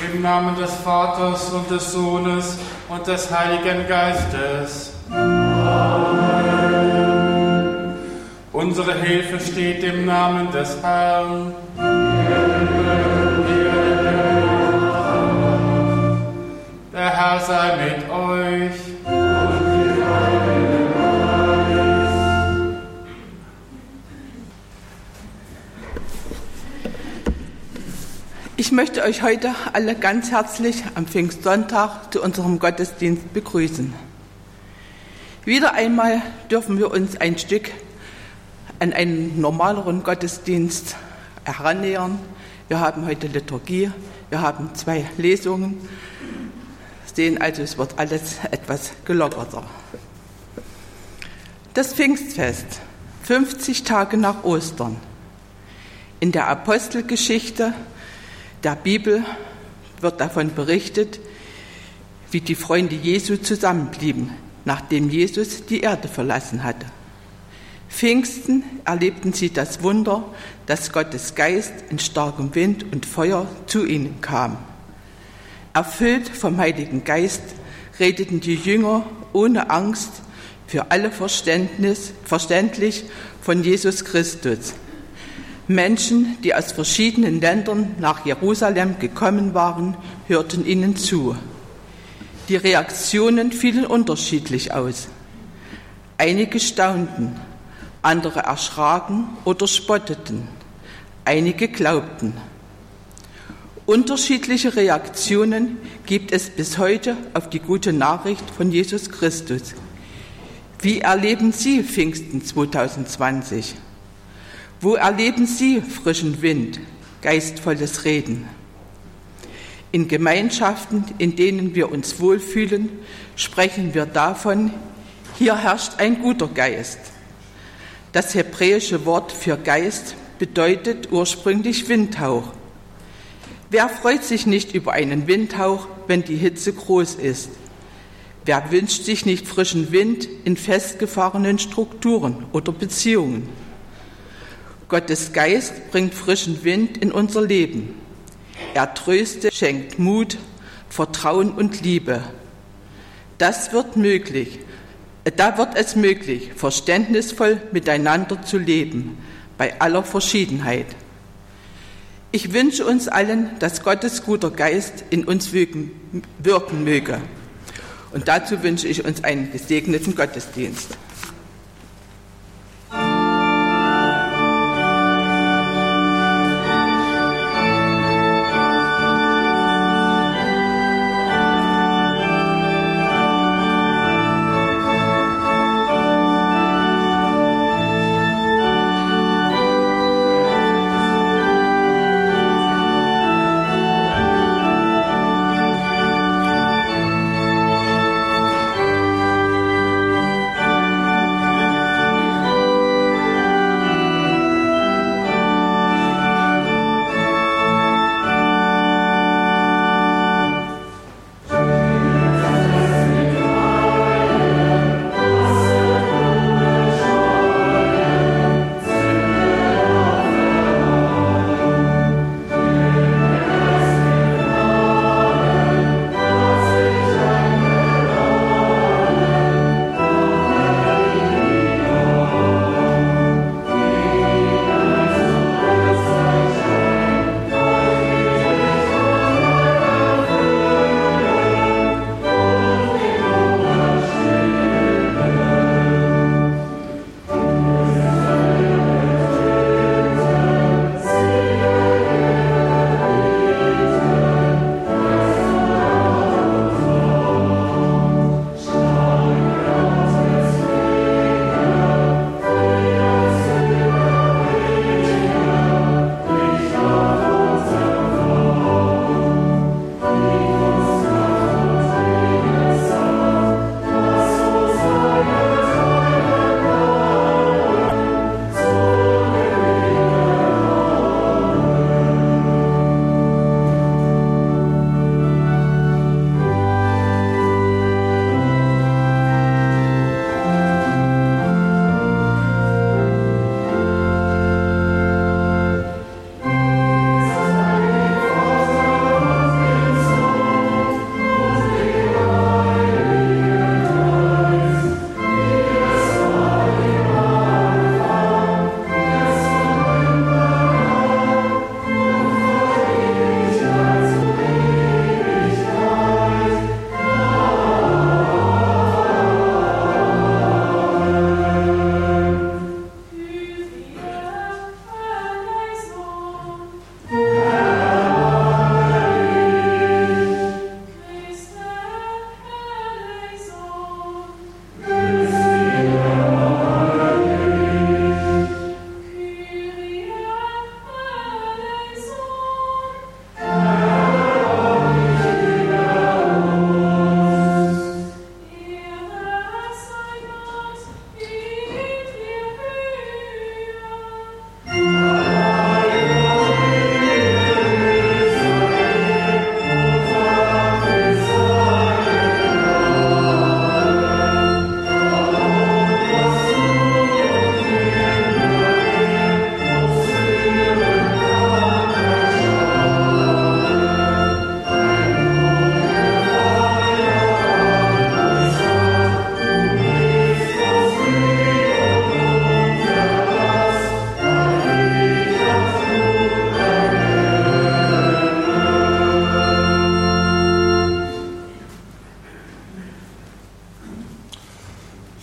Im Namen des Vaters und des Sohnes und des Heiligen Geistes. Amen. Unsere Hilfe steht im Namen des Herrn. Der Herr sei mit euch. Ich möchte euch heute alle ganz herzlich am Pfingstsonntag zu unserem Gottesdienst begrüßen. Wieder einmal dürfen wir uns ein Stück an einen normaleren Gottesdienst herannähern. Wir haben heute Liturgie, wir haben 2 Lesungen. Sehen also, es wird alles etwas gelockerter. Das Pfingstfest, 50 Tage nach Ostern. In der Apostelgeschichte der Bibel wird davon berichtet, wie die Freunde Jesu zusammenblieben, nachdem Jesus die Erde verlassen hatte. Pfingsten erlebten sie das Wunder, dass Gottes Geist in starkem Wind und Feuer zu ihnen kam. Erfüllt vom Heiligen Geist redeten die Jünger ohne Angst für alle verständlich von Jesus Christus. Menschen, die aus verschiedenen Ländern nach Jerusalem gekommen waren, hörten ihnen zu. Die Reaktionen fielen unterschiedlich aus. Einige staunten, andere erschraken oder spotteten, einige glaubten. Unterschiedliche Reaktionen gibt es bis heute auf die gute Nachricht von Jesus Christus. Wie erleben Sie Pfingsten 2020? Wo erleben Sie frischen Wind, geistvolles Reden? In Gemeinschaften, in denen wir uns wohlfühlen, sprechen wir davon, hier herrscht ein guter Geist. Das hebräische Wort für Geist bedeutet ursprünglich Windhauch. Wer freut sich nicht über einen Windhauch, wenn die Hitze groß ist? Wer wünscht sich nicht frischen Wind in festgefahrenen Strukturen oder Beziehungen? Gottes Geist bringt frischen Wind in unser Leben. Er tröstet, schenkt Mut, Vertrauen und Liebe. Da wird es möglich, verständnisvoll miteinander zu leben, bei aller Verschiedenheit. Ich wünsche uns allen, dass Gottes guter Geist in uns wirken möge. Und dazu wünsche ich uns einen gesegneten Gottesdienst.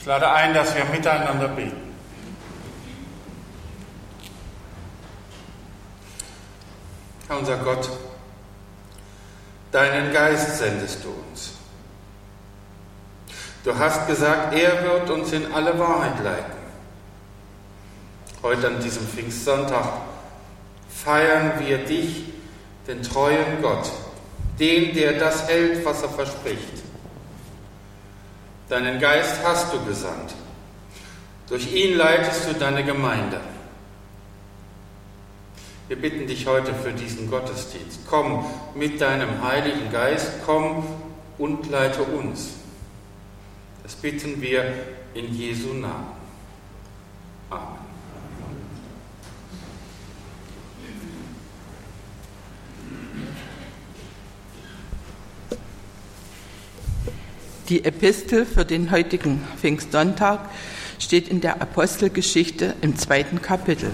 lade ein, dass wir miteinander beten. Herr unser Gott, deinen Geist sendest du uns. Du hast gesagt, er wird uns in alle Wahrheit leiten. Heute an diesem Pfingstsonntag feiern wir dich, den treuen Gott, den, der das hält, was er verspricht. Deinen Geist hast du gesandt. Durch ihn leitest du deine Gemeinde. Wir bitten dich heute für diesen Gottesdienst. Komm mit deinem Heiligen Geist, komm und leite uns. Das bitten wir in Jesu Namen. Amen. Die Epistel für den heutigen Pfingstsonntag steht in der Apostelgeschichte im 2. Kapitel.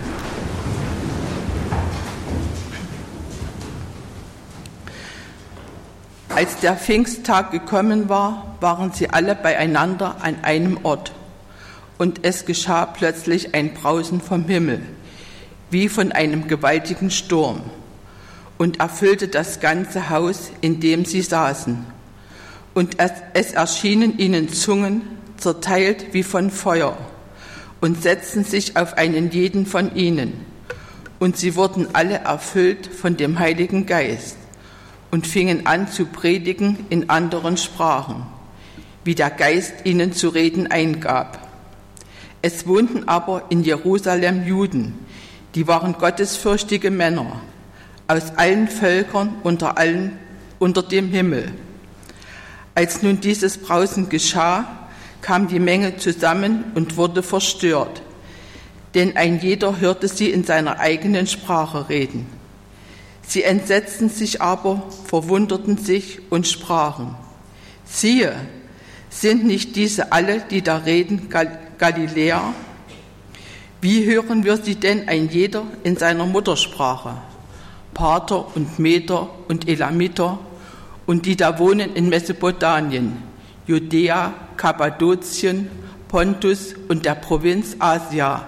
Als der Pfingsttag gekommen war, waren sie alle beieinander an einem Ort. Und es geschah plötzlich ein Brausen vom Himmel, wie von einem gewaltigen Sturm, und erfüllte das ganze Haus, in dem sie saßen. Und es erschienen ihnen Zungen, zerteilt wie von Feuer, und setzten sich auf einen jeden von ihnen. Und sie wurden alle erfüllt von dem Heiligen Geist und fingen an zu predigen in anderen Sprachen, wie der Geist ihnen zu reden eingab. Es wohnten aber in Jerusalem Juden, die waren gottesfürchtige Männer, aus allen Völkern unter dem Himmel. Als nun dieses Brausen geschah, kam die Menge zusammen und wurde verstört, denn ein jeder hörte sie in seiner eigenen Sprache reden. Sie entsetzten sich aber, verwunderten sich und sprachen: Siehe, sind nicht diese alle, die da reden, Galiläer? Wie hören wir sie denn ein jeder in seiner Muttersprache? Parther und Meder und Elamiter und die da wohnen in Mesopotamien, Judäa, Kappadokien, Pontus und der Provinz Asia,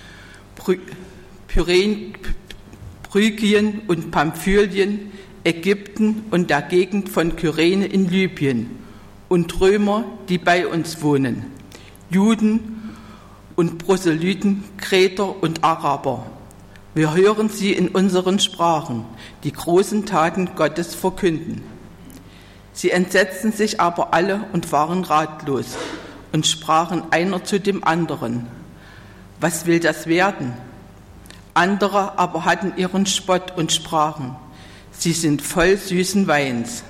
Phrygien und Pamphylien, Ägypten und der Gegend von Kyrene in Libyen und Römer, die bei uns wohnen, Juden und Proselyten, Kreter und Araber. Wir hören sie in unseren Sprachen, die großen Taten Gottes verkünden. Sie entsetzten sich aber alle und waren ratlos und sprachen einer zu dem anderen: Was will das werden? Andere aber hatten ihren Spott und sprachen: Sie sind voll süßen Weins.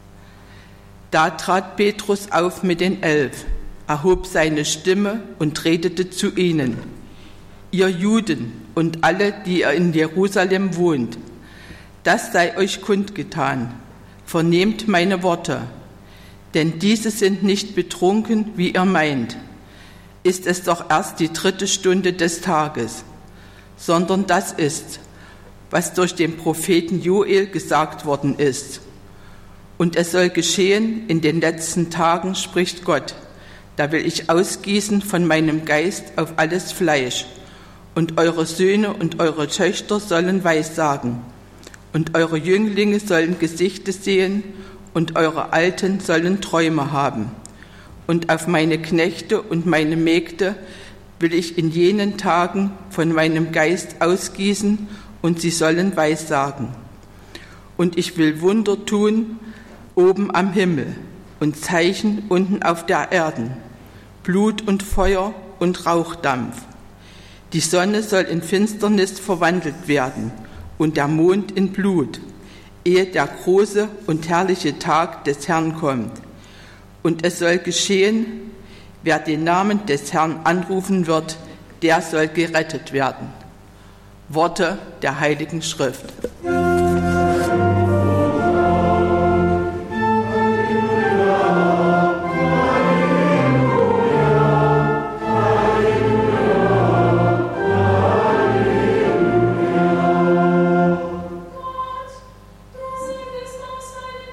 Da trat Petrus auf mit den 11, erhob seine Stimme und redete zu ihnen: Ihr Juden und alle, die ihr in Jerusalem wohnt, das sei euch kundgetan. Vernehmt meine Worte, denn diese sind nicht betrunken, wie ihr meint. Ist es doch erst die 3. Stunde des Tages, sondern das ist, was durch den Propheten Joel gesagt worden ist. Und es soll geschehen in den letzten Tagen, spricht Gott, da will ich ausgießen von meinem Geist auf alles Fleisch, und eure Söhne und eure Töchter sollen Weissagen, und eure Jünglinge sollen Gesichter sehen, und eure Alten sollen Träume haben. Und auf meine Knechte und meine Mägde will ich in jenen Tagen von meinem Geist ausgießen, und sie sollen Weissagen. Und ich will Wunder tun oben am Himmel und Zeichen unten auf der Erde, Blut und Feuer und Rauchdampf. Die Sonne soll in Finsternis verwandelt werden und der Mond in Blut, ehe der große und herrliche Tag des Herrn kommt. Und es soll geschehen, wer den Namen des Herrn anrufen wird, der soll gerettet werden. Worte der Heiligen Schrift.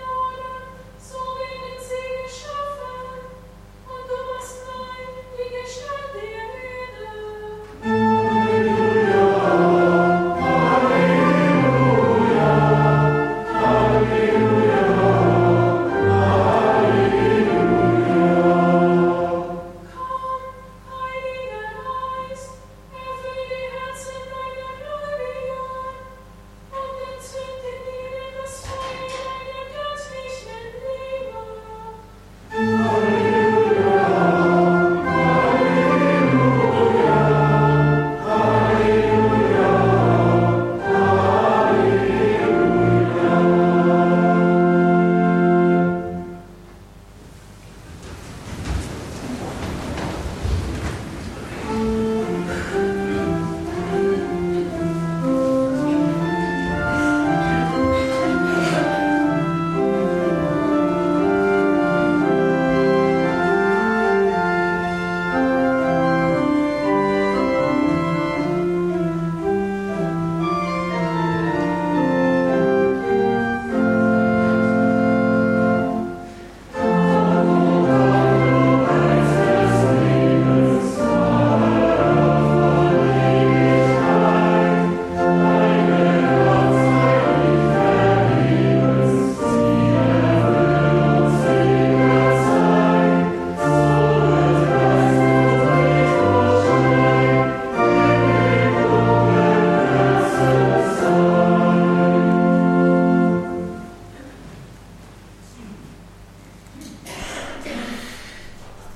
Die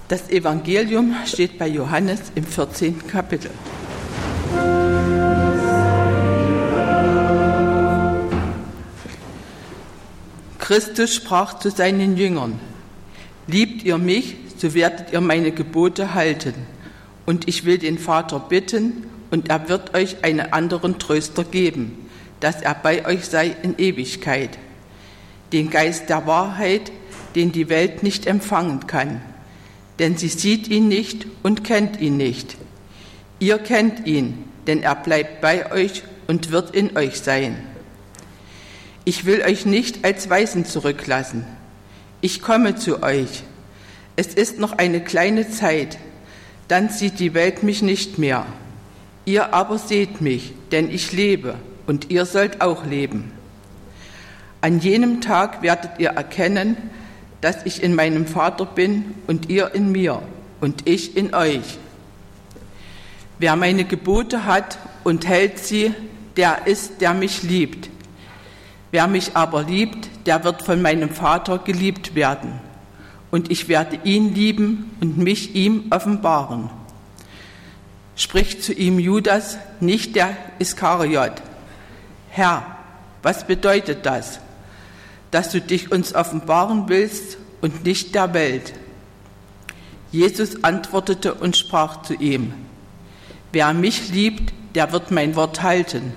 Das Evangelium steht bei Johannes im 14. Kapitel. Christus sprach zu seinen Jüngern: Liebt ihr mich, so werdet ihr meine Gebote halten. Und ich will den Vater bitten, und er wird euch einen anderen Tröster geben, dass er bei euch sei in Ewigkeit. Den Geist der Wahrheit, den die Welt nicht empfangen kann. Denn sie sieht ihn nicht und kennt ihn nicht. Ihr kennt ihn, denn er bleibt bei euch und wird in euch sein. Ich will euch nicht als Waisen zurücklassen. Ich komme zu euch. Es ist noch eine kleine Zeit, dann sieht die Welt mich nicht mehr. Ihr aber seht mich, denn ich lebe, und ihr sollt auch leben. An jenem Tag werdet ihr erkennen, dass ich in meinem Vater bin und ihr in mir und ich in euch. Wer meine Gebote hat und hält sie, der ist, der mich liebt. Wer mich aber liebt, der wird von meinem Vater geliebt werden. Und ich werde ihn lieben und mich ihm offenbaren. Spricht zu ihm Judas, nicht der Iskariot: Herr, was bedeutet das, dass du dich uns offenbaren willst und nicht der Welt? Jesus antwortete und sprach zu ihm: Wer mich liebt, der wird mein Wort halten,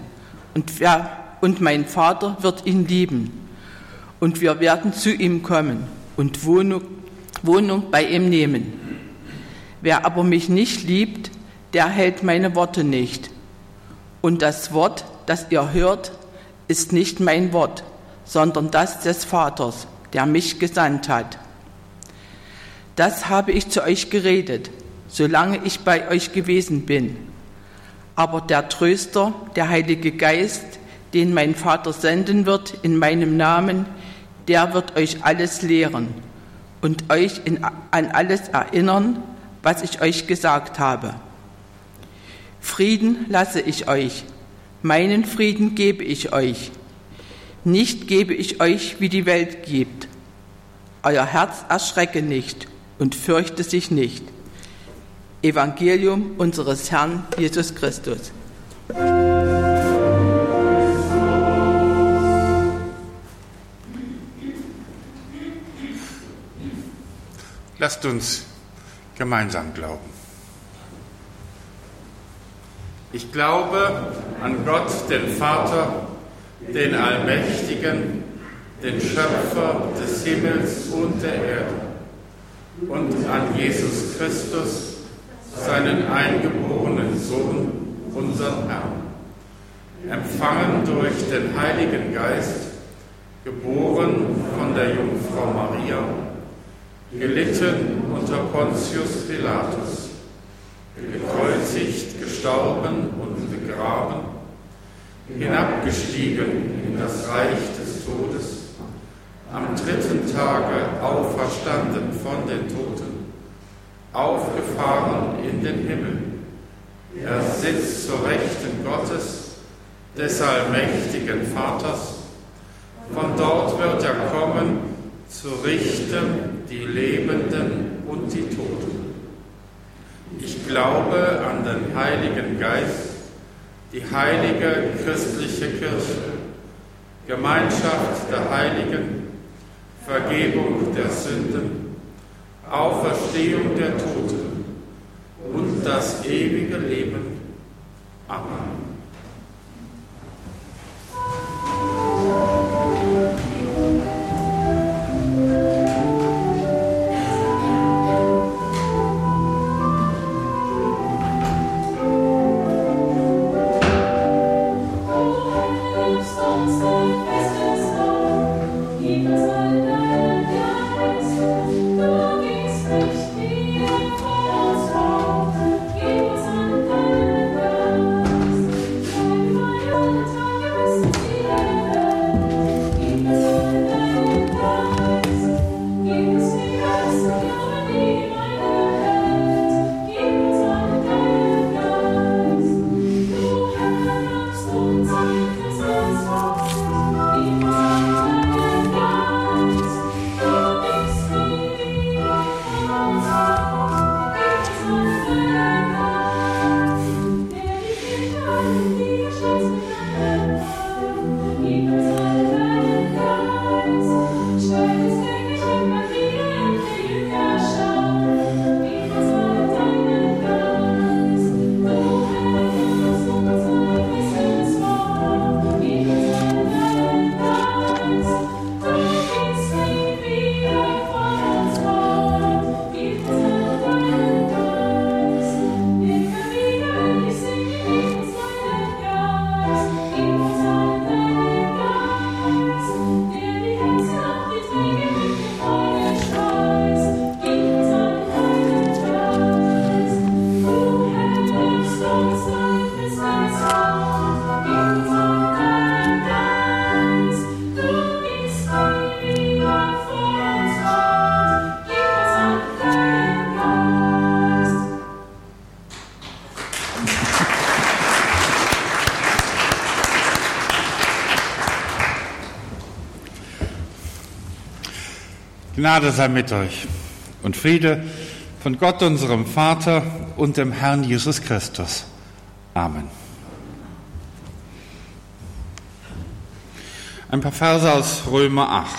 und mein Vater wird ihn lieben. Und wir werden zu ihm kommen und Wohnung bei ihm nehmen. Wer aber mich nicht liebt, der hält meine Worte nicht. Und das Wort, das ihr hört, ist nicht mein Wort, sondern das des Vaters, der mich gesandt hat. Das habe ich zu euch geredet, solange ich bei euch gewesen bin. Aber der Tröster, der Heilige Geist, den mein Vater senden wird in meinem Namen, der wird euch alles lehren und euch an alles erinnern, was ich euch gesagt habe. Frieden lasse ich euch, meinen Frieden gebe ich euch. Nicht gebe ich euch, wie die Welt gibt. Euer Herz erschrecke nicht und fürchte sich nicht. Evangelium unseres Herrn Jesus Christus. Lasst uns gemeinsam glauben. Ich glaube an Gott, den Vater, den Allmächtigen, den Schöpfer des Himmels und der Erde, und an Jesus Christus, seinen eingeborenen Sohn, unseren Herrn, empfangen durch den Heiligen Geist, geboren von der Jungfrau Maria, gelitten unter Pontius Pilatus, gekreuzigt, gestorben und begraben, hinabgestiegen in das Reich des Todes, am dritten Tage auferstanden von den Toten, aufgefahren in den Himmel. Er sitzt zur Rechten Gottes, des allmächtigen Vaters. Von dort wird er kommen, zu richten die Lebenden und die Toten. Ich glaube an den Heiligen Geist, die heilige christliche Kirche, Gemeinschaft der Heiligen, Vergebung der Sünden, Auferstehung der Toten und das ewige Leben. Amen. Gnade sei mit euch und Friede von Gott, unserem Vater und dem Herrn Jesus Christus. Amen. Ein paar Verse aus Römer 8.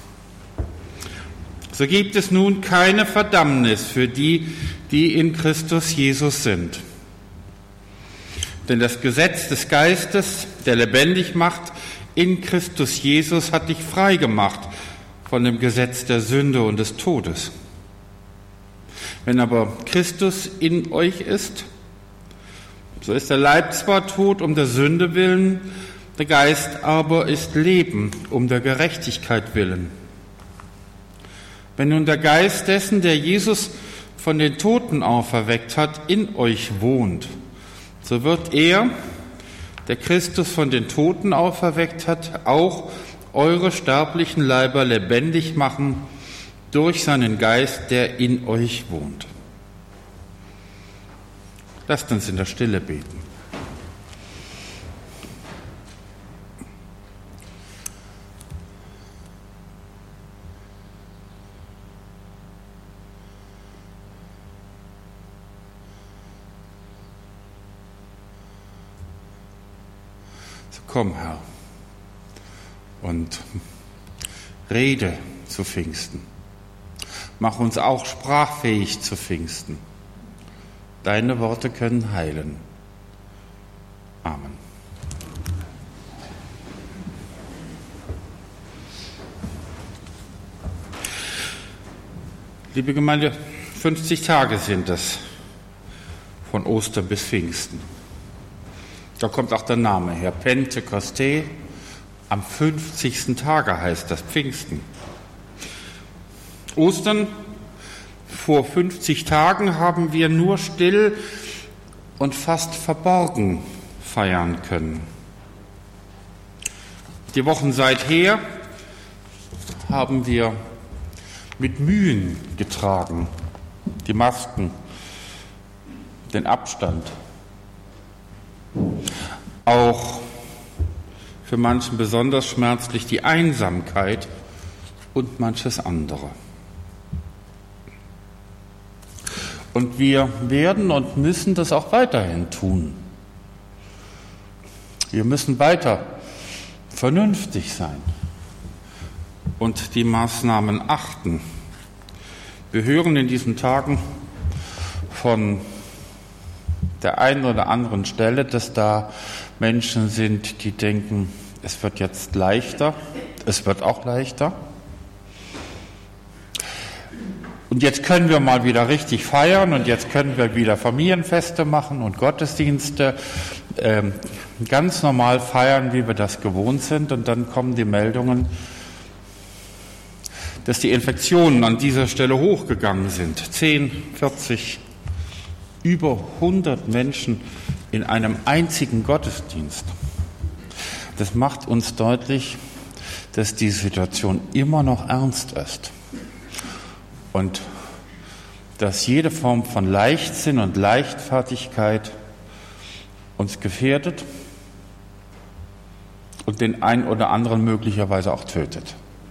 So gibt es nun keine Verdammnis für die, die in Christus Jesus sind. Denn das Gesetz des Geistes, der lebendig macht, in Christus Jesus hat dich frei gemacht von dem Gesetz der Sünde und des Todes. Wenn aber Christus in euch ist, so ist der Leib zwar tot um der Sünde willen, der Geist aber ist Leben um der Gerechtigkeit willen. Wenn nun der Geist dessen, der Jesus von den Toten auferweckt hat, in euch wohnt, so wird er, der Christus von den Toten auferweckt hat, auch eure sterblichen Leiber lebendig machen durch seinen Geist, der in euch wohnt. Lasst uns in der Stille beten. So komm, Herr, und rede zu Pfingsten. Mach uns auch sprachfähig zu Pfingsten. Deine Worte können heilen. Amen. Liebe Gemeinde, 50 Tage sind es von Ostern bis Pfingsten. Da kommt auch der Name her, Pentekoste. Am 50. Tage heißt das Pfingsten. Ostern vor 50 Tagen haben wir nur still und fast verborgen feiern können. Die Wochen seither haben wir mit Mühen getragen, die Masken, den Abstand. Auch für manchen besonders schmerzlich die Einsamkeit und manches andere. Und wir werden und müssen das auch weiterhin tun. Wir müssen weiter vernünftig sein und die Maßnahmen achten. Wir hören in diesen Tagen von der einen oder anderen Stelle, dass da Menschen sind, die denken, es wird jetzt leichter, es wird auch leichter. Und jetzt können wir mal wieder richtig feiern und jetzt können wir wieder Familienfeste machen und Gottesdienste ganz normal feiern, wie wir das gewohnt sind. Und dann kommen die Meldungen, dass die Infektionen an dieser Stelle hochgegangen sind. 10, 40, über 100 Menschen in einem einzigen Gottesdienst. Das macht uns deutlich, dass die Situation immer noch ernst ist und dass jede Form von Leichtsinn und Leichtfertigkeit uns gefährdet und den einen oder anderen möglicherweise auch tötet.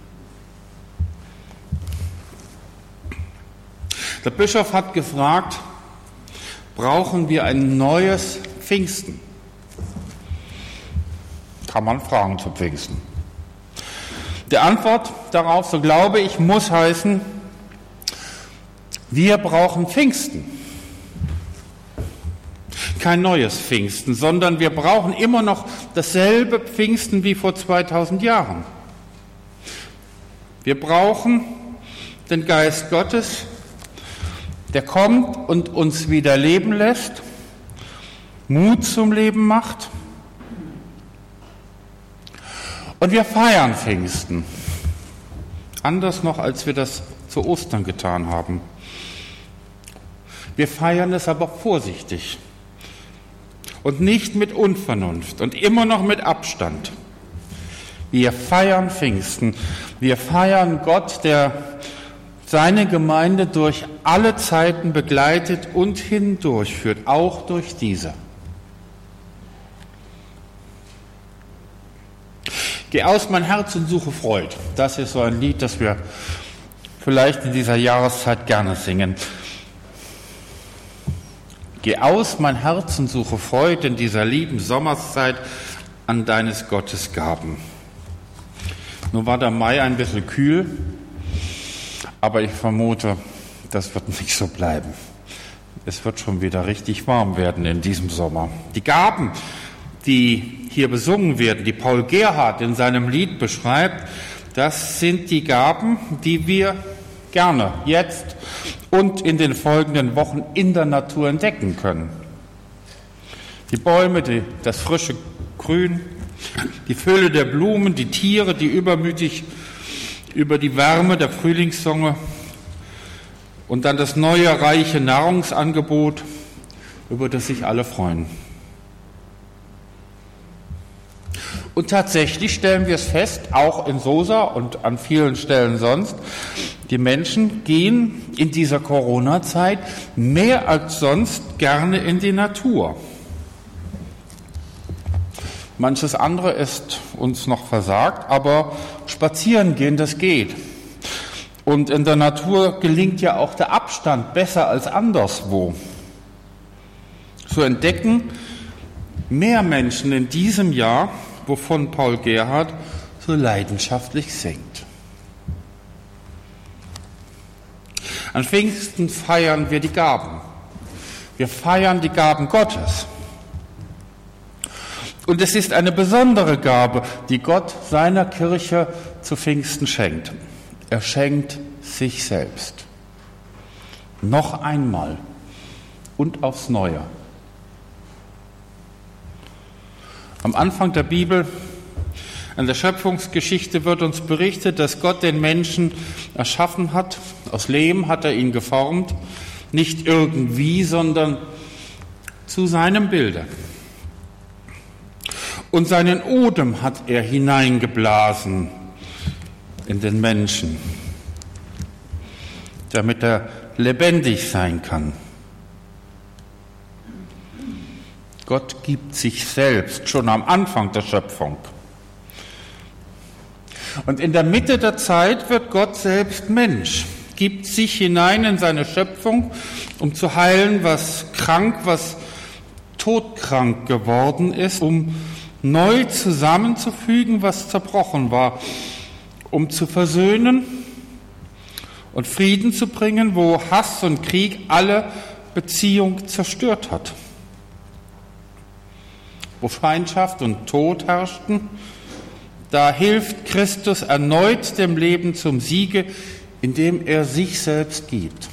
Der Bischof hat gefragt, brauchen wir ein neues Pfingsten? Kann man fragen zu Pfingsten. Die Antwort darauf, so glaube ich, muss heißen, wir brauchen Pfingsten. Kein neues Pfingsten, sondern wir brauchen immer noch dasselbe Pfingsten wie vor 2000 Jahren. Wir brauchen den Geist Gottes, der kommt und uns wieder leben lässt, Mut zum Leben macht. Und wir feiern Pfingsten. Anders noch, als wir das zu Ostern getan haben. Wir feiern es aber vorsichtig und nicht mit Unvernunft und immer noch mit Abstand. Wir feiern Pfingsten. Wir feiern Gott, der seine Gemeinde durch alle Zeiten begleitet und hindurchführt, auch durch diese. Geh aus mein Herz und suche Freud. Das ist so ein Lied, das wir vielleicht in dieser Jahreszeit gerne singen. Geh aus, mein Herz, und suche Freude in dieser lieben Sommerszeit an deines Gottes Gaben. Nur war der Mai ein bisschen kühl, aber ich vermute, das wird nicht so bleiben. Es wird schon wieder richtig warm werden in diesem Sommer. Die Gaben, die hier besungen werden, die Paul Gerhardt in seinem Lied beschreibt, das sind die Gaben, die wir gerne jetzt und in den folgenden Wochen in der Natur entdecken können. Die Bäume, das frische Grün, die Fülle der Blumen, die Tiere, die übermütig über die Wärme der Frühlingssonne und dann das neue, reiche Nahrungsangebot, über das sich alle freuen. Und tatsächlich stellen wir es fest, auch in Sosa und an vielen Stellen sonst, die Menschen gehen in dieser Corona-Zeit mehr als sonst gerne in die Natur. Manches andere ist uns noch versagt, aber spazieren gehen, das geht. Und in der Natur gelingt ja auch der Abstand besser als anderswo. So entdecken mehr Menschen in diesem Jahr, wovon Paul Gerhardt so leidenschaftlich singt. An Pfingsten feiern wir die Gaben. Wir feiern die Gaben Gottes. Und es ist eine besondere Gabe, die Gott seiner Kirche zu Pfingsten schenkt. Er schenkt sich selbst. Noch einmal und aufs Neue. Am Anfang der Bibel, an der Schöpfungsgeschichte, wird uns berichtet, dass Gott den Menschen erschaffen hat. Aus Lehm hat er ihn geformt. Nicht irgendwie, sondern zu seinem Bilde. Und seinen Odem hat er hineingeblasen in den Menschen, damit er lebendig sein kann. Gott gibt sich selbst schon am Anfang der Schöpfung. Und in der Mitte der Zeit wird Gott selbst Mensch, gibt sich hinein in seine Schöpfung, um zu heilen, was krank, was todkrank geworden ist, um neu zusammenzufügen, was zerbrochen war, um zu versöhnen und Frieden zu bringen, wo Hass und Krieg alle Beziehung zerstört hat. Wo Feindschaft und Tod herrschten, da hilft Christus erneut dem Leben zum Siege, indem er sich selbst gibt.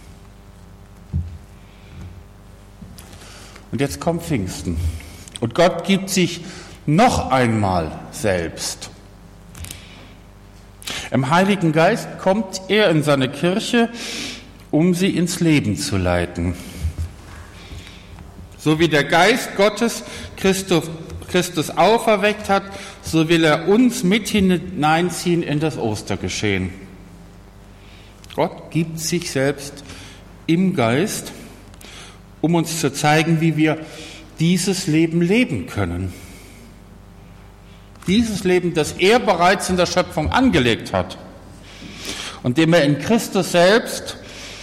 Und jetzt kommt Pfingsten. Und Gott gibt sich noch einmal selbst. Im Heiligen Geist kommt er in seine Kirche, um sie ins Leben zu leiten. So wie der Geist Gottes Christus auferweckt hat, so will er uns mit hineinziehen in das Ostergeschehen. Gott gibt sich selbst im Geist, um uns zu zeigen, wie wir dieses Leben leben können. Dieses Leben, das er bereits in der Schöpfung angelegt hat und dem er in Christus selbst,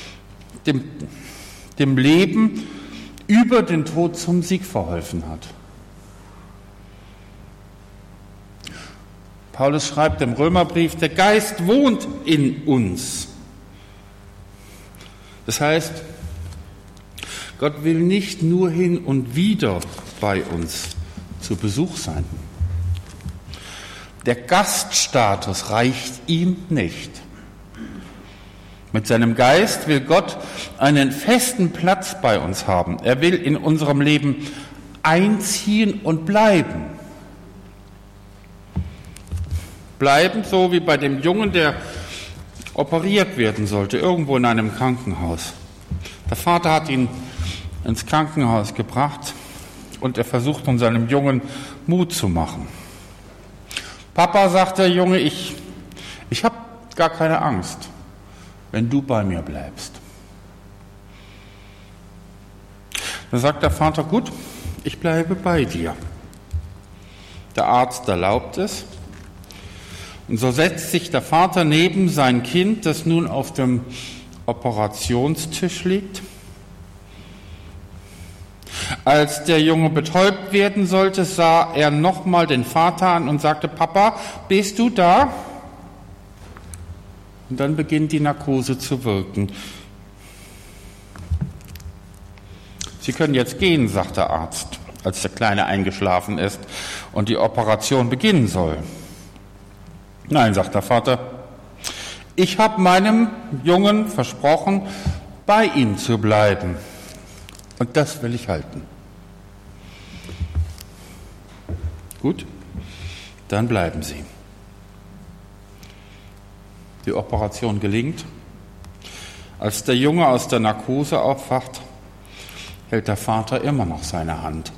dem Leben über den Tod zum Sieg verholfen hat. Paulus schreibt im Römerbrief, der Geist wohnt in uns. Das heißt, Gott will nicht nur hin und wieder bei uns zu Besuch sein. Der Gaststatus reicht ihm nicht. Mit seinem Geist will Gott einen festen Platz bei uns haben. Er will in unserem Leben einziehen und bleiben. Bleiben, so wie bei dem Jungen, der operiert werden sollte, irgendwo in einem Krankenhaus. Der Vater hat ihn ins Krankenhaus gebracht und er versucht, seinem Jungen Mut zu machen. Papa, sagt der Junge, ich habe gar keine Angst, wenn du bei mir bleibst. Dann sagt der Vater, gut, ich bleibe bei dir. Der Arzt erlaubt es Und so setzt sich der Vater neben sein Kind, das nun auf dem Operationstisch liegt. Als der Junge betäubt werden sollte, sah er nochmal den Vater an und sagte: Papa, bist du da? Und dann beginnt die Narkose zu wirken. Sie können jetzt gehen, sagt der Arzt, als der Kleine eingeschlafen ist und die Operation beginnen soll. Nein, sagt der Vater, ich habe meinem Jungen versprochen, bei ihm zu bleiben. Und das will ich halten. Gut, dann bleiben Sie. Die Operation gelingt. Als der Junge aus der Narkose aufwacht, hält der Vater immer noch seine Hand.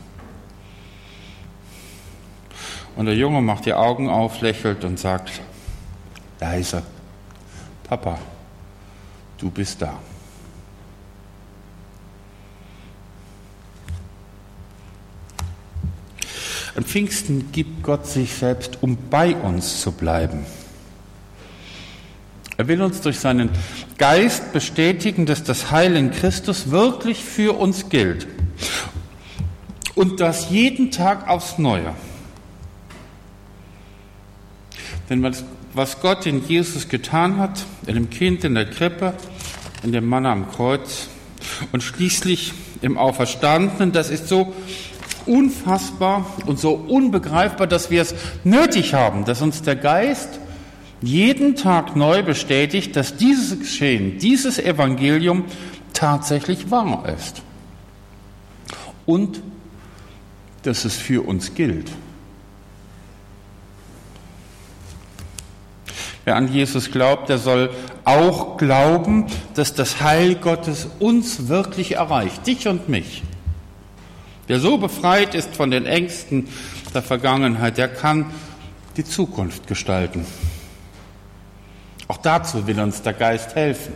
Und der Junge macht die Augen auf, lächelt und sagt leise: Papa, du bist da. An Pfingsten gibt Gott sich selbst, um bei uns zu bleiben. Er will uns durch seinen Geist bestätigen, dass das Heil in Christus wirklich für uns gilt. Und das jeden Tag aufs Neue. Denn was Gott in Jesus getan hat, in dem Kind in der Krippe, in dem Mann am Kreuz und schließlich im Auferstandenen, das ist so unfassbar und so unbegreifbar, dass wir es nötig haben, dass uns der Geist jeden Tag neu bestätigt, dass dieses Geschehen, dieses Evangelium tatsächlich wahr ist. Und dass es für uns gilt. Wer an Jesus glaubt, der soll auch glauben, dass das Heil Gottes uns wirklich erreicht, dich und mich. Wer so befreit ist von den Ängsten der Vergangenheit, der kann die Zukunft gestalten. Auch dazu will uns der Geist helfen.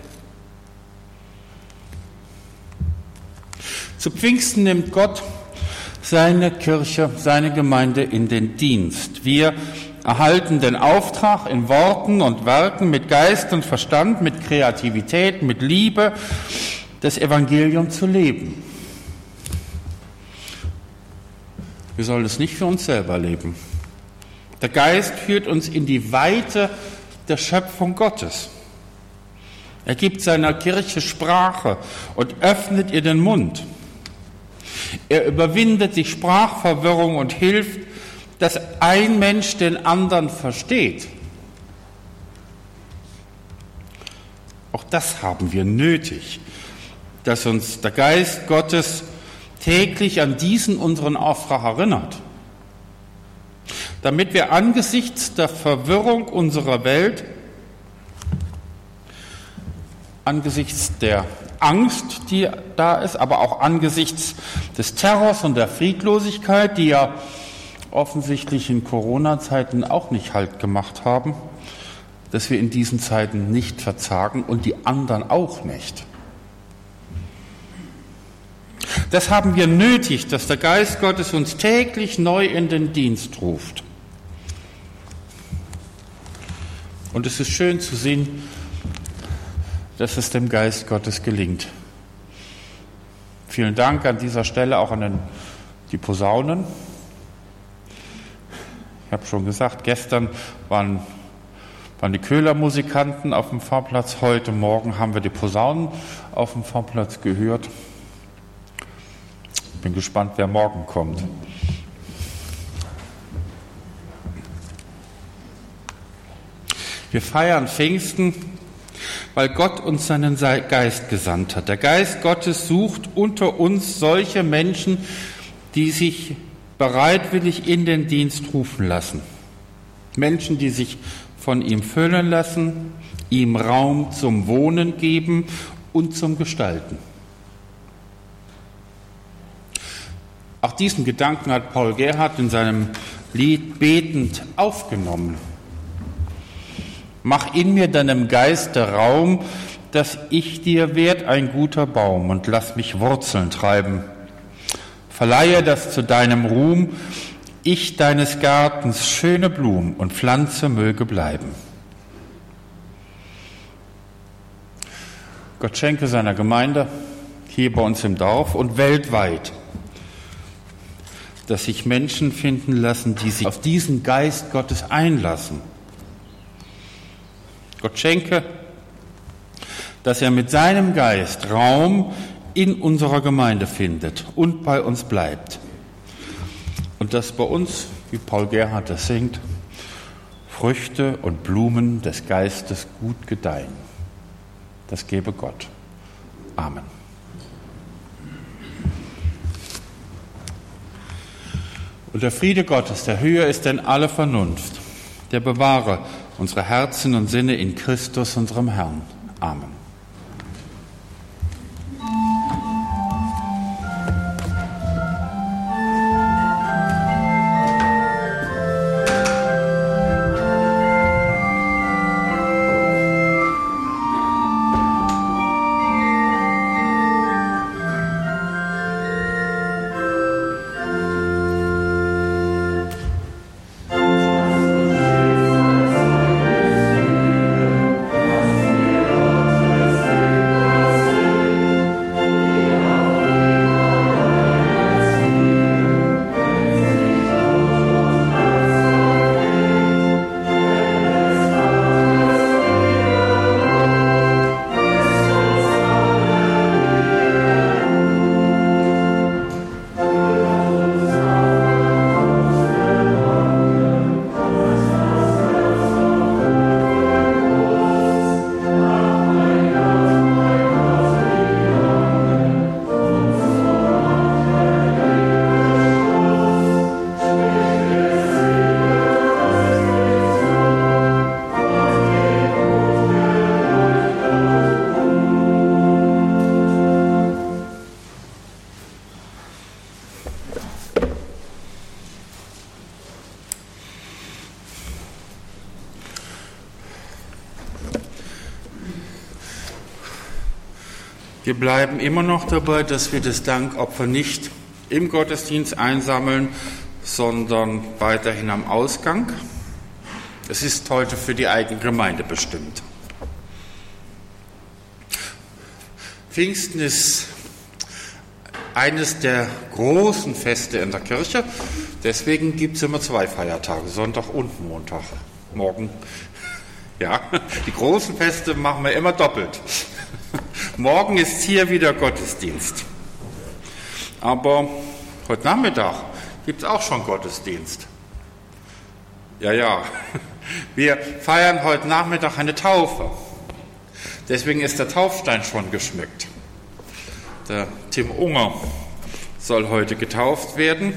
Zu Pfingsten nimmt Gott seine Kirche, seine Gemeinde in den Dienst. Wir erhalten den Auftrag, in Worten und Werken mit Geist und Verstand, mit Kreativität, mit Liebe, das Evangelium zu leben. Wir sollen es nicht für uns selber leben. Der Geist führt uns in die Weite der Schöpfung Gottes. Er gibt seiner Kirche Sprache und öffnet ihr den Mund. Er überwindet die Sprachverwirrung und hilft, dass ein Mensch den anderen versteht. Auch das haben wir nötig, dass uns der Geist Gottes täglich an diesen unseren Auftrag erinnert, damit wir angesichts der Verwirrung unserer Welt, angesichts der Angst, die da ist, aber auch angesichts des Terrors und der Friedlosigkeit, die ja offensichtlich in Corona-Zeiten auch nicht Halt gemacht haben, dass wir in diesen Zeiten nicht verzagen und die anderen auch nicht. Das haben wir nötig, dass der Geist Gottes uns täglich neu in den Dienst ruft. Und es ist schön zu sehen, dass es dem Geist Gottes gelingt. Vielen Dank an dieser Stelle auch an die Posaunen. Ich habe schon gesagt, gestern waren die Köhler-Musikanten auf dem Pfarrplatz. Heute Morgen haben wir die Posaunen auf dem Pfarrplatz gehört. Bin gespannt, wer morgen kommt. Wir feiern Pfingsten, weil Gott uns seinen Geist gesandt hat. Der Geist Gottes sucht unter uns solche Menschen, die sich bereitwillig in den Dienst rufen lassen. Menschen, die sich von ihm füllen lassen, ihm Raum zum Wohnen geben und zum Gestalten. Auch diesen Gedanken hat Paul Gerhardt in seinem Lied betend aufgenommen. Mach in mir deinem Geiste Raum, dass ich dir werd ein guter Baum und lass mich Wurzeln treiben. Verleihe das zu deinem Ruhm, ich deines Gartens schöne Blumen und Pflanze möge bleiben. Gott schenke seiner Gemeinde hier bei uns im Dorf und weltweit, dass sich Menschen finden lassen, die sich auf diesen Geist Gottes einlassen. Gott schenke, dass er mit seinem Geist Raum in unserer Gemeinde findet und bei uns bleibt. Und dass bei uns, wie Paul Gerhardt das singt, Früchte und Blumen des Geistes gut gedeihen. Das gebe Gott. Amen. Und der Friede Gottes, der höher ist denn alle Vernunft, der bewahre unsere Herzen und Sinne in Christus, unserem Herrn. Amen. Wir bleiben immer noch dabei, dass wir das Dankopfer nicht im Gottesdienst einsammeln, sondern weiterhin am Ausgang. Es ist heute für die eigene Gemeinde bestimmt. Pfingsten ist eines der großen Feste in der Kirche. Deswegen gibt es immer 2 Feiertage, Sonntag und Montag. Morgen, ja, die großen Feste machen wir immer doppelt. Morgen ist hier wieder Gottesdienst. Aber heute Nachmittag gibt es auch schon Gottesdienst. Ja, wir feiern heute Nachmittag eine Taufe. Deswegen ist der Taufstein schon geschmückt. Der Tim Unger soll heute getauft werden.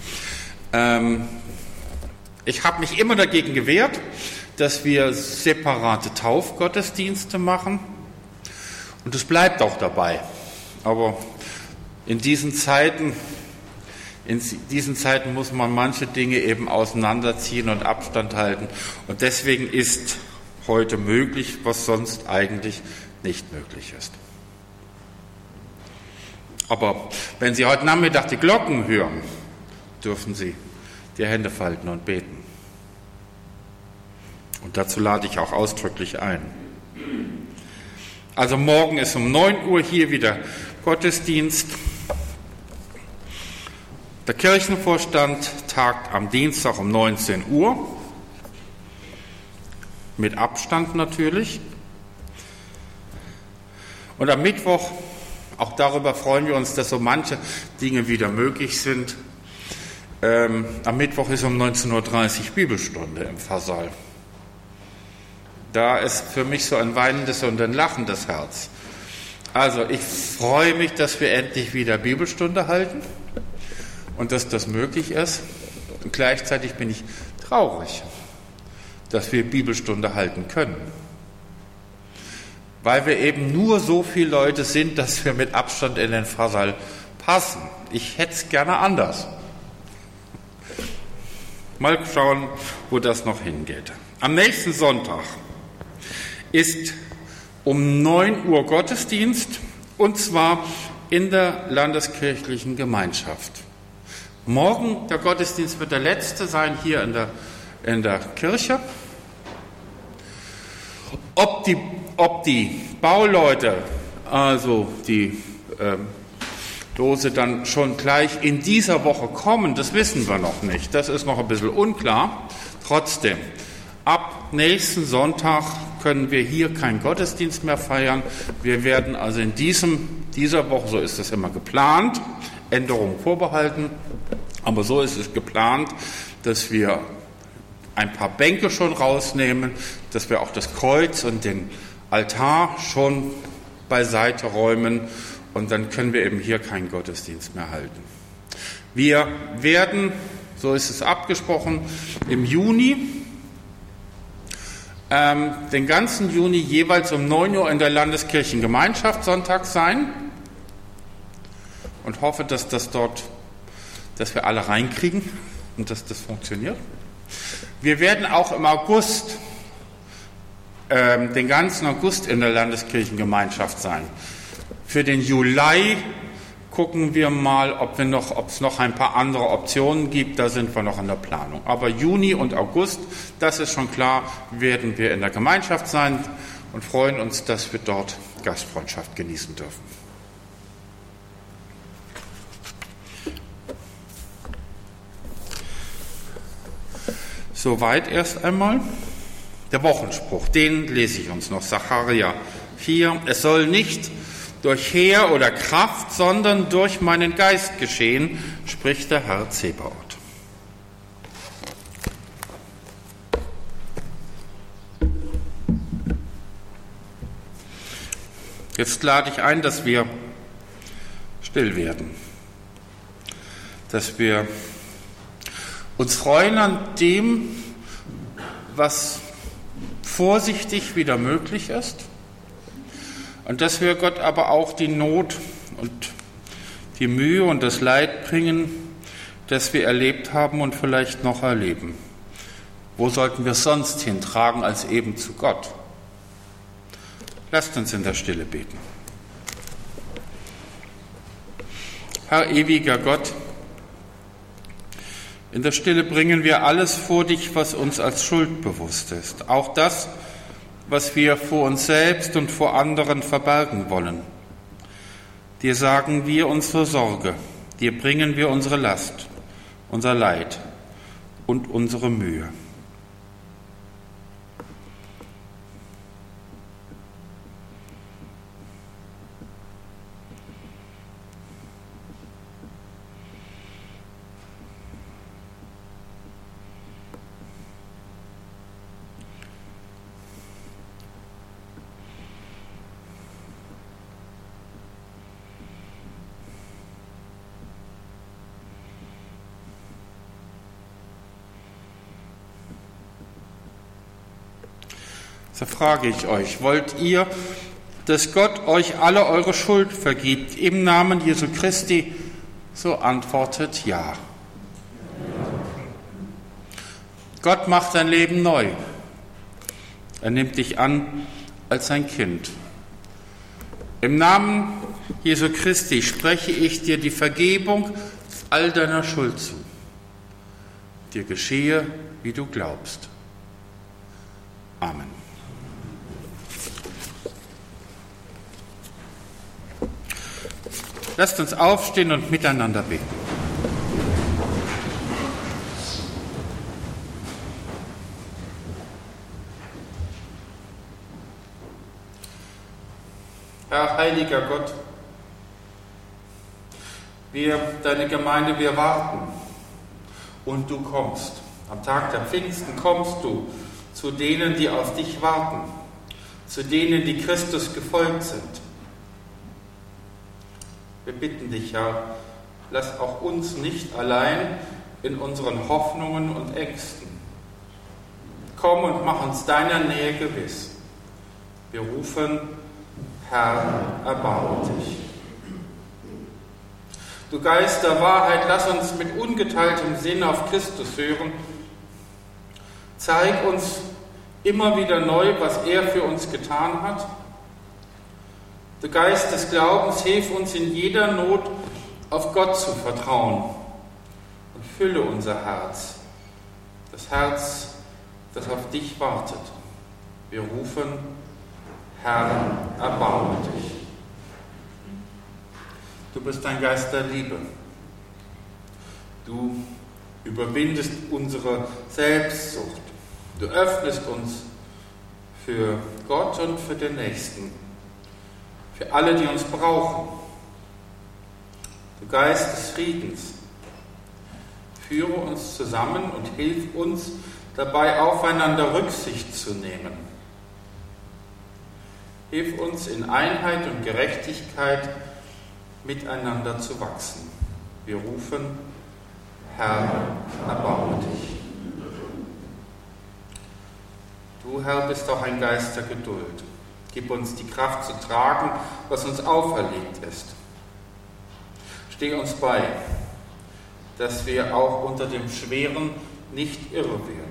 Ich habe mich immer dagegen gewehrt, dass wir separate Taufgottesdienste machen. Und es bleibt auch dabei. Aber in diesen Zeiten muss man manche Dinge eben auseinanderziehen und Abstand halten. Und deswegen ist heute möglich, was sonst eigentlich nicht möglich ist. Aber wenn Sie heute Nachmittag die Glocken hören, dürfen Sie die Hände falten und beten. Und dazu lade ich auch ausdrücklich ein. Also morgen ist um 9 Uhr hier wieder Gottesdienst. Der Kirchenvorstand tagt am Dienstag um 19 Uhr. Mit Abstand natürlich. Und am Mittwoch, auch darüber freuen wir uns, dass so manche Dinge wieder möglich sind. Am Mittwoch ist um 19.30 Uhr Bibelstunde im Pfarrsaal. Da ist für mich so ein weinendes und ein lachendes Herz. Also ich freue mich, dass wir endlich wieder Bibelstunde halten und dass das möglich ist. Und gleichzeitig bin ich traurig, dass wir Bibelstunde halten können. Weil wir eben nur so viele Leute sind, dass wir mit Abstand in den Pfarrsaal passen. Ich hätte es gerne anders. Mal schauen, wo das noch hingeht. Am nächsten Sonntag ist um 9 Uhr Gottesdienst, und zwar in der landeskirchlichen Gemeinschaft. Morgen, der Gottesdienst wird der letzte sein hier in der Kirche. Ob die Bauleute, also die Dose dann schon gleich in dieser Woche kommen, das wissen wir noch nicht. Das ist noch ein bisschen unklar. Trotzdem, ab nächsten Sonntag können wir hier keinen Gottesdienst mehr feiern. Wir werden also in dieser Woche, so ist es immer geplant, Änderungen vorbehalten, aber so ist es geplant, dass wir ein paar Bänke schon rausnehmen, dass wir auch das Kreuz und den Altar schon beiseite räumen und dann können wir eben hier keinen Gottesdienst mehr halten. Wir werden, so ist es abgesprochen, im Juni, den ganzen Juni jeweils um 9 Uhr in der Landeskirchengemeinschaft Sonntag sein und hoffe, dass wir alle reinkriegen und dass das funktioniert. Wir werden auch im August, den ganzen August in der Landeskirchengemeinschaft sein. Für den Juli gucken wir mal, ob es noch ein paar andere Optionen gibt. Da sind wir noch in der Planung. Aber Juni und August, das ist schon klar, werden wir in der Gemeinschaft sein und freuen uns, dass wir dort Gastfreundschaft genießen dürfen. Soweit erst einmal. Der Wochenspruch, den lese ich uns noch. Sacharja 4. Es soll nicht durch Heer oder Kraft, sondern durch meinen Geist geschehen, spricht der Herr Zebaoth. Jetzt lade ich ein, dass wir still werden, dass wir uns freuen an dem, was vorsichtig wieder möglich ist, und dass wir Gott aber auch die Not und die Mühe und das Leid bringen, das wir erlebt haben und vielleicht noch erleben. Wo sollten wir es sonst hintragen als eben zu Gott? Lasst uns in der Stille beten. Herr ewiger Gott, in der Stille bringen wir alles vor dich, was uns als Schuld bewusst ist. Auch das, was wir vor uns selbst und vor anderen verbergen wollen. Dir sagen wir unsere Sorge, dir bringen wir unsere Last, unser Leid und unsere Mühe. So frage ich euch, wollt ihr, dass Gott euch alle eure Schuld vergibt im Namen Jesu Christi? So antwortet ja. Gott macht dein Leben neu. Er nimmt dich an als sein Kind. Im Namen Jesu Christi spreche ich dir die Vergebung all deiner Schuld zu. Dir geschehe, wie du glaubst. Amen. Lasst uns aufstehen und miteinander beten. Herr heiliger Gott, deine Gemeinde, wir warten und du kommst. Am Tag der Pfingsten kommst du zu denen, die auf dich warten, zu denen, die Christus gefolgt sind. Wir bitten dich, Herr, lass auch uns nicht allein in unseren Hoffnungen und Ängsten. Komm und mach uns deiner Nähe gewiss. Wir rufen, Herr, erbarme dich. Du Geist der Wahrheit, lass uns mit ungeteiltem Sinn auf Christus hören. Zeig uns immer wieder neu, was er für uns getan hat. Der Geist des Glaubens, hilf uns in jeder Not auf Gott zu vertrauen und fülle unser Herz, das Herz, das auf dich wartet. Wir rufen, Herr, erbarme dich. Du bist ein Geist der Liebe. Du überwindest unsere Selbstsucht. Du öffnest uns für Gott und für den Nächsten, für alle, die uns brauchen. Du Geist des Friedens, führe uns zusammen und hilf uns dabei, aufeinander Rücksicht zu nehmen. Hilf uns in Einheit und Gerechtigkeit miteinander zu wachsen. Wir rufen, Herr, erbarme dich. Du, Herr, bist auch ein Geist der Geduld. Gib uns die Kraft zu tragen, was uns auferlegt ist. Steh uns bei, dass wir auch unter dem Schweren nicht irre werden.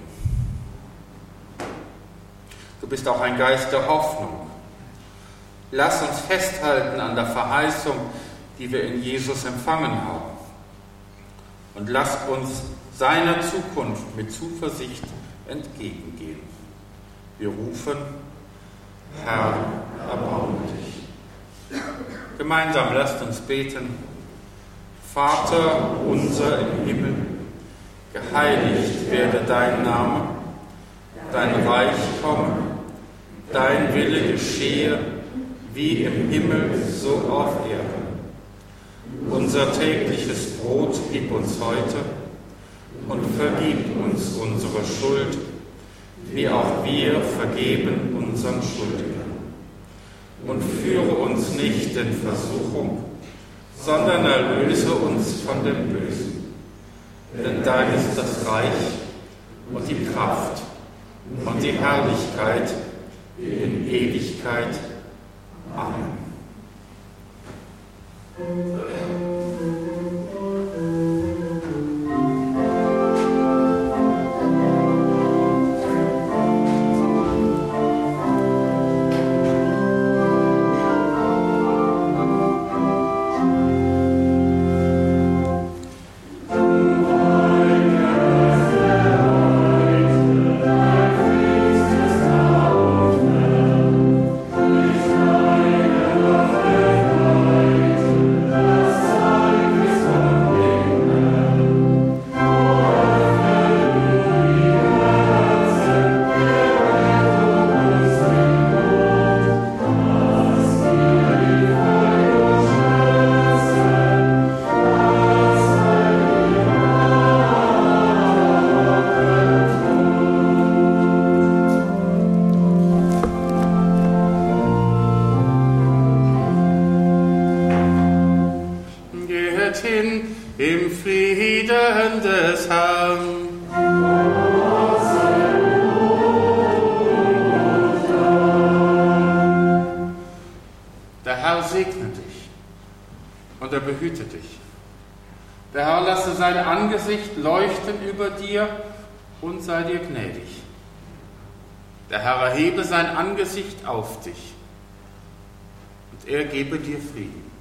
Du bist auch ein Geist der Hoffnung. Lass uns festhalten an der Verheißung, die wir in Jesus empfangen haben. Und lass uns seiner Zukunft mit Zuversicht entgegengehen. Wir rufen, Herr, erbarme dich. Gemeinsam lasst uns beten. Vater unser im Himmel, geheiligt werde dein Name, dein Reich komme, dein Wille geschehe, wie im Himmel, so auf Erden. Unser tägliches Brot gib uns heute und vergib uns unsere Schuld, wie auch wir vergeben unseren Schuldigern. Und führe uns nicht in Versuchung, sondern erlöse uns von dem Bösen. Denn dein ist das Reich und die Kraft und die Herrlichkeit in Ewigkeit. Amen. Im Frieden des Herrn. Der Herr segne dich und er behüte dich. Der Herr lasse sein Angesicht leuchten über dir und sei dir gnädig. Der Herr erhebe sein Angesicht auf dich und er gebe dir Frieden.